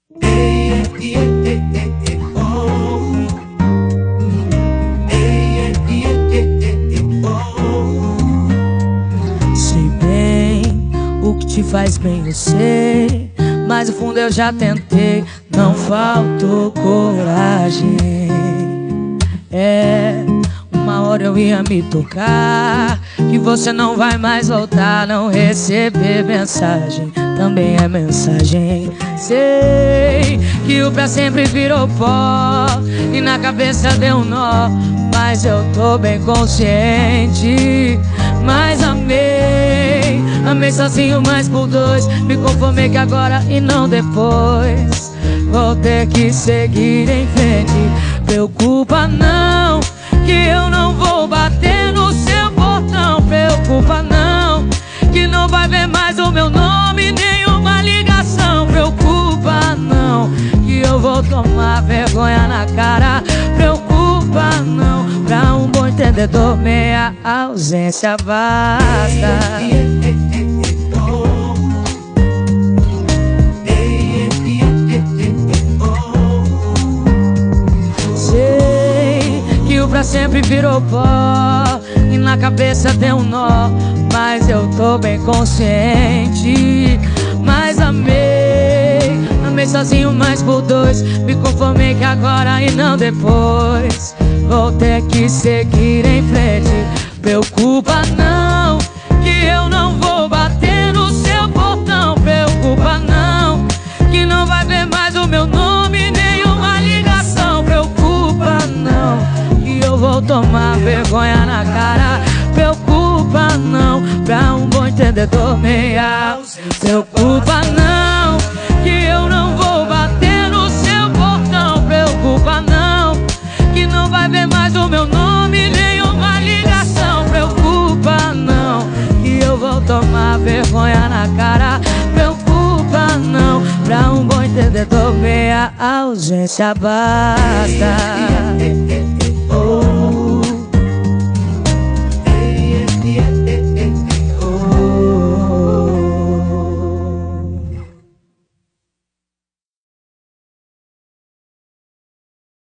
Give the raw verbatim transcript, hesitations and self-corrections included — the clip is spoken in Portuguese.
Sei bem o que te faz bem, eu sei, mas no fundo eu já tentei, não faltou coragem. É, uma hora eu ia me tocar que você não vai mais voltar. Não receber mensagem também é mensagem. Sei que o pra sempre virou pó e na cabeça deu um nó, mas eu tô bem consciente. Mas amei, amei sozinho, mas por dois. Me conformei que agora e não depois. Vou ter que seguir em frente. Preocupa não, que eu não vou bater no seu portão. Preocupa não, que não vai ver mais o meu nome, nenhuma ligação. Preocupa não, que eu vou tomar vergonha na cara. Preocupa não, pra um bom entendedor meia ausência basta. Pra sempre virou pó e na cabeça deu um nó, mas eu tô bem consciente. Mas amei, amei sozinho, mas por dois. Me conformei que agora e não depois. Vou ter que seguir em frente. Preocupa não, que eu não vou bater no seu portão. Preocupa não, que não vai ver mais o meu nome, nenhuma ligação. Preocupa não, eu vou tomar vergonha na cara. Preocupa não, pra um bom entendedor meia. Preocupa não, que eu não vou bater no seu portão. Preocupa não, que não vai ver mais o meu nome, nenhuma ligação. Preocupa não, que eu vou tomar vergonha na cara. Preocupa não, pra um bom entendedor meia ausência basta.